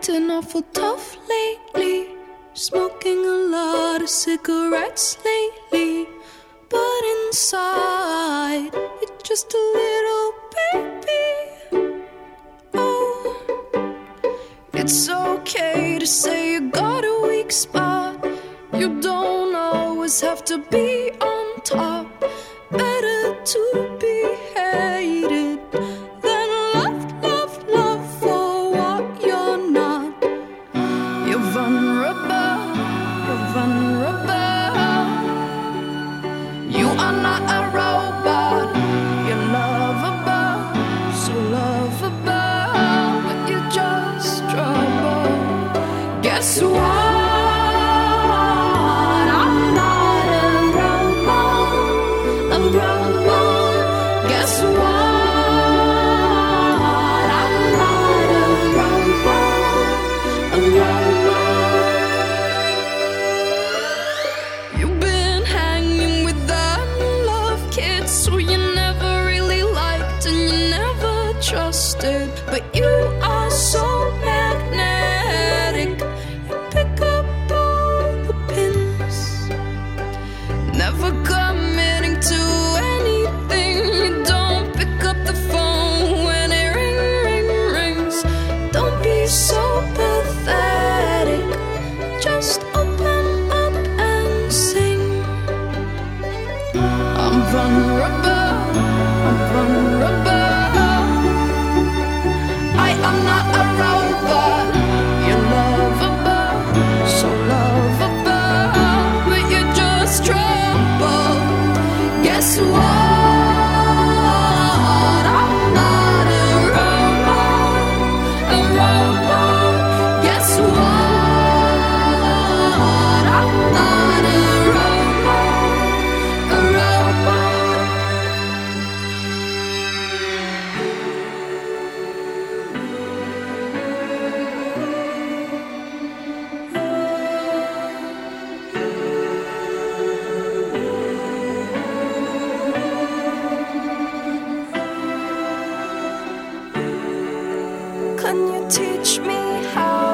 acting awful tough lately. Smoking a lot of cigarettes lately. But inside, you're just a little baby. Oh, it's okay to say you got a weak spot. You don't always have to be on top. Better to be hated than love for what you're not. You're vulnerable, you're vulnerable. You are not a robot. You're lovable, so lovable, but you're just trouble. Guess what? Guess what? I'm not a robot, a robot. You've been hanging with that love kid, so you never really liked and you never trusted. But you are so magnetic, you pick up all the pins. Never committing to anything. You don't pick up the phone when it rings. Don't be so pathetic. Just open up and sing. I'm vulnerable, I'm vulnerable. I am not a robot. You're lovable, so lovable, but you're just trouble. Guess what? I'm not a robot, a robot. Guess what? I'm not a robot, a robot. Can you teach me how